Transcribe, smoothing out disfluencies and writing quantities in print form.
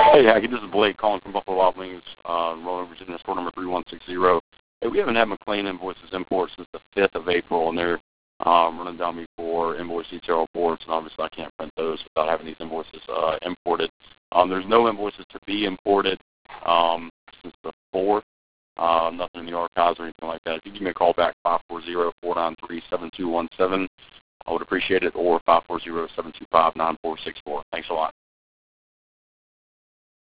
Hey, Hackey, this is Blake calling from Buffalo Wild Wings, Roanoke, Virginia, store number 3160. Hey, we haven't had McLean invoices import since the 5th of April, and they're running down me for invoice detail reports, and obviously I can't print those without having these invoices imported. There's no invoices to be imported since the 4th, nothing in the archives or anything like that. If you give me a call back, 540-493-7217, I would appreciate it, or 540-725-9464. Thanks a lot.